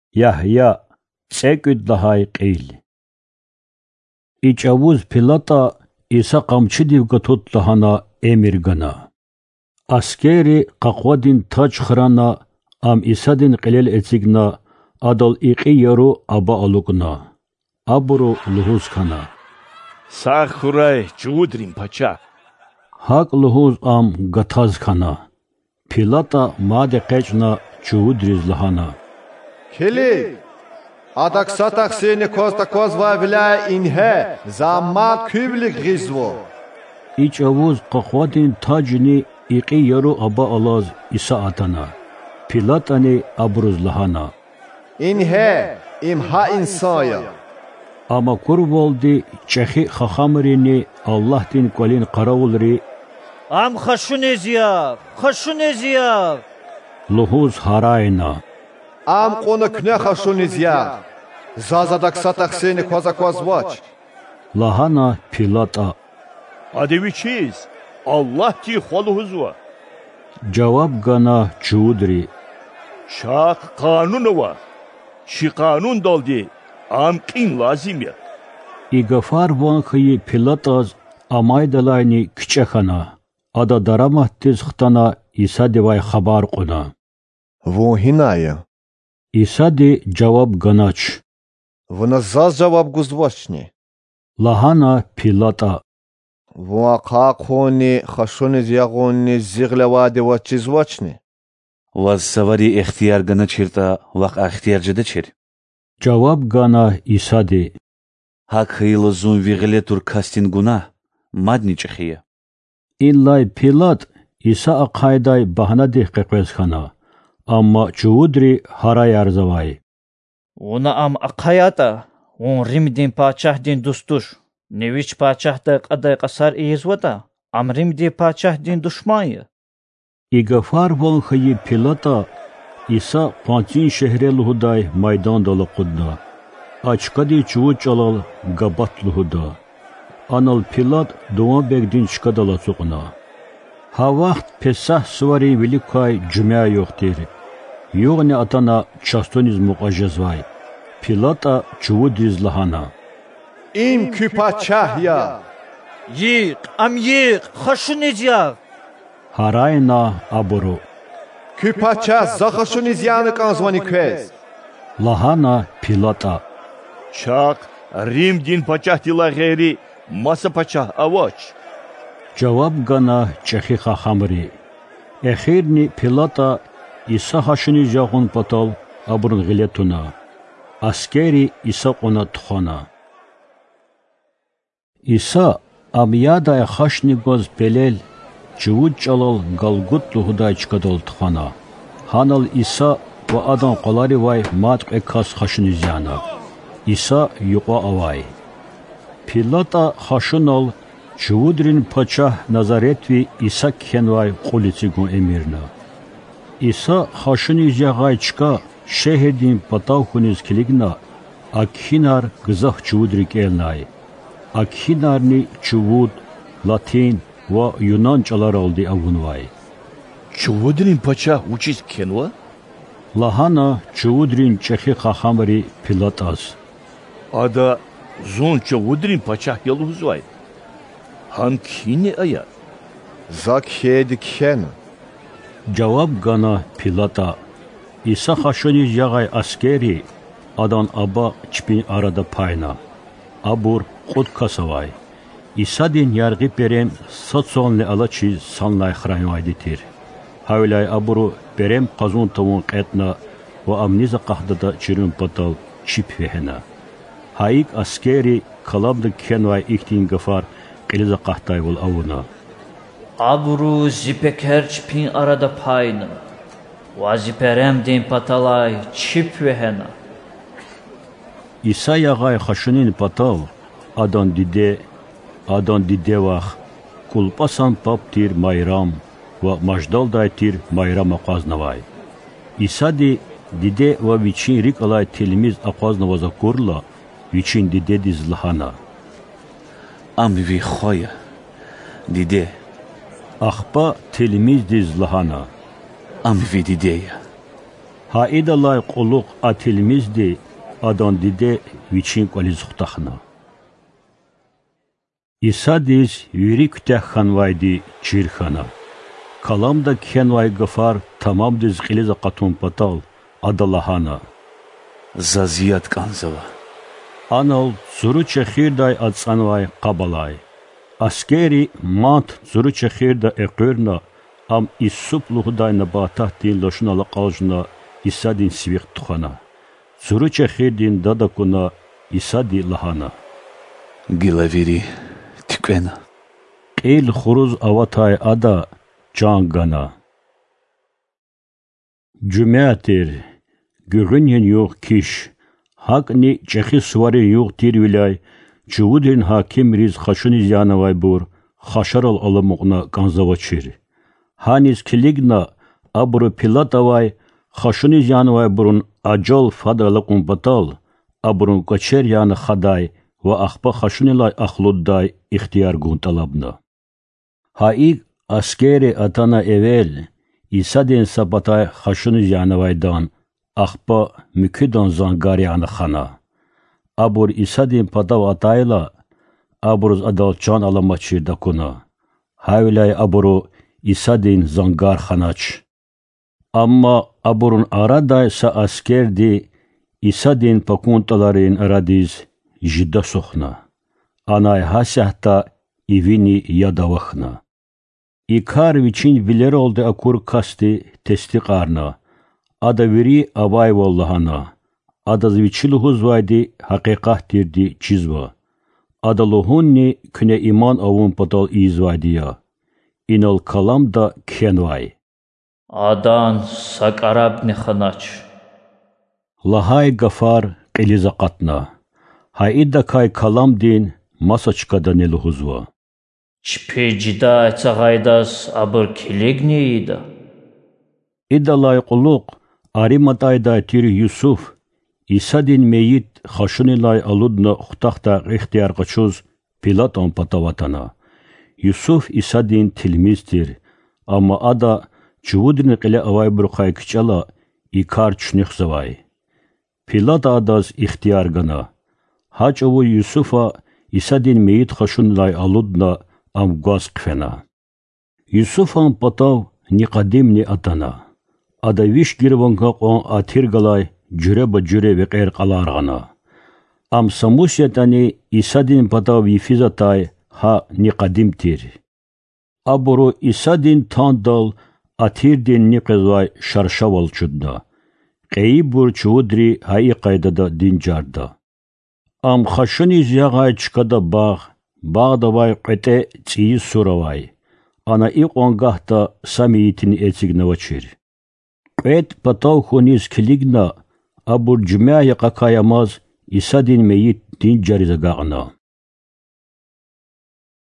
Yahya цекуд лаҳай қил. Ичавуз Пилата Иса қамчидив гатут лаҳана эмир гана. Аскери қақвадин таҷ храна ам Исадин қилел эцигна адал иқи яру аба алугна. Абуру луҳуз кана. Сах хурай чудрим пача. Хак луҳуз ам гатаз кана. Пилата маде қечна чудриз лаҳана. Кили адак сатах сени коста козва вила инhe заммат küblik гизво. Ичавуз қақвадин таҷни иқи яру аба алаз Иса атана. Пилатани абруз лаҳана. Инhe имха инсая. Ама курволди чехи хахамрини Аллаҳдин квалин қаравулри Ам хашунезия. луҳуз ҳарайна. Ам қона кне хашунезия. Зазадак сатах сени коза козвач. Лаҳана Пилата. Адеви чиз? Аллаҳ ти холуҳузва. Ҷаваб гана чудри. Шақ қанунова. Чи қанун долди? Ам қин лазимя. Игафар вонхи Пилатаз амайдалайни кичехана. Ада дараматтиз хтана Исадивай хабар қуна. Во хиная. Исади ҷаваб ганач. Вона заз ҷаваб гузвачни. Лаҳана Пилата. Во қақони хашунезиягони зиғлевадива чизвачни. Ваз савари ихтияр гана чирта вақ ахтияр жада чир. Ҷаваб гана Исади. Хак хила зун виғле тур кастин гуна мадни чахия. Иллай Пилат Иса ақайдай баҳна диҳ қиқвезхана. Амма чудри ҳарай арзавай. Уна ам ақаята. Он римдин пачаҳдин дустуш. Невич пачаҳда қадай қасар иезвата. Ам римди пачаҳдин душмая. Игафар вонхи Пилата Иса панцин шеҳре луҳудай майдан дала қудна. Ачкади чув чалал габат луҳуда. Анал Пилат дуан бегдин чкадала цуқна. Ҳавақт песаҳ сувари великай ҷумя ёхтир. Ёғни атана частониз муқажазвай. Пилата чувудриз лаҳана. Им küpachahya. Yiq, хашунезия. Ҳарайна абуру. Küpacha захашунезияны канзвани квез. Лаҳана Пилата. Шақ Рим дин пачаҳтила ғери маса пачаҳ авач. Ҷаваб гана чехи хахамри. Эхирни Пилата Иса хашуни жағун патал абурун ғилетуна. Аскери Иса қона тухана. Иса амиядай хашни гоз пелел чувуд чалал галгут луҳудай чкадал тухана. Ханал Иса ва адан қолари вай матқ экас хашуни зяна. Иса юқа авай. Пилата хашунал чувудрин пачаҳ назаретви Иса кхенвай қулицигун эмирна. Иса хашуни зяғай чка шеҳердин патав хуниз килигна акхинар гизах чувудри келнай. Акхинарни чувуд, латин ва юнан чалар алди авунвай. Чувудрин пачаҳ учиз кенва? Лаҳана чувудрин чехи хахамри Пилатас. Ада зун чувудрин пачаҳ ялуҳузвай. Ҳам кини ая? Зак хеди кхена. Ҷаваб гана Пилата. Иса хашуни ҷағай аскери адан аба чпин арада пайна. Абур худ касавай. Исадин ярғи берем сатсонли ала чиз санлай храймайди тир. Ҳавлай абуру берем қазун тавун қетна ва амниза қаҳдада чирун патал чип вехена. Хаик аскери калабды кенвай ихтин гафар қилиза қаҳтай вол авуна. Абуру зипекер чпин арада пайна. Ва зиперем дин паталай чип вехена. Иса яғай хашунин патал адан диде вах кулпасан пап тир майрам ва маждалдай тир майрам ақазнавай. Исади диде ва вичин рик алай тилмиз ақазнаваза курла вичин диде диз лаҳана. Амви хоя диде. Ахпа тилмиз диз лаҳана. Амви дидея. Haidalay quluq atilmizdi adan dide viçin qolizuqtaxna. İsadiz yuri kütəxxanvaydi çirxana. Kalamda kenvay gafar tamam diz qiliza qatun patal adalahana. Zaziyat kanzava. Anal zuru çexirday atsanvay qabalay. Askeri mant zuru çexirda eqirna am isup luhday nabatah din loşuna qaljna isadin sviq tuxana. Zuru çexirdin dadakuna isadi lahana. Gilaviri tükena. Qil xuruz avatay ada cangana. Cümeatir gürünyen yox kiş. Hakni çexi suvari yox tirvilay. Çuvudin hakim riz xaşuniz yanavay bur. Xaşaral alamuqna kanzavaçir. Hanis kiligna abru pilatavay. Xaşuniz yanavay burun ajal fadalakun batal. Abrun qaçer yanı xaday. Ve axpa xaşunilay axludday ixtiyar guntalabna. Haik askeri atana evel. İsadin sabatay xaşuniz yanavaydan. Axpa müküdan zangari yanı xana. Abur isadin padav atayla. Aburuz adal can alamaçir dakuna. Havlay aburu isadin zangar xanaç. Amma aburun aradaysa askerdi. İsadin pakuntalarin aradiz. Jidda soxna. Anay hasahta ivini yadavaxna. İkar viçin viler oldu akur kasti testi qarna. Ada viri avay vallahana. Ada viçiluhuz vaydi haqiqah dirdi çizva. Ada luhunni küne iman avun patal izvaydiya. İnal kalam da kenvay. Adan sakarabni xanaç. Lahay gafar qiliza qatna. Haida kay kalam din masaçkada neluhuzva. Çpecida çağaydas abır kilegneyida. İdalay quluq arimatayda tir Yusuf İsadin meyit xaşunilay aludna uxtaqta ixtiyar qaçuz Pilaton patavatana. Yusuf İsadin tilmizdir. Amma ada çuvudini qile avay burqay kiçala ikar çnixzavay. Pilat adas ixtiyar gana. Haç ovu Yusufa İsadin meyit xaşunilay aludna am gaz qfena. Yusufan patav Niqadimni atana. Ada viş girvanqa qon atirgalay cüreba cüre ve qeyr qalarğana. Am samusyatani İsadin patav yifizatay ha Niqadimtir. Aburu İsadin tandal atirdin niqizvay şarşaval çudna. Qeybur çudri hayi qaydada dincarda. Am xaşuni ziyagay çkada bağ davay qete tsiyi suravay. Ana iqongahta samiyitin etsignavaçir. Qet patav xuniz kiligna abur cümaya qakayamaz İsadin meyit din carizagağına.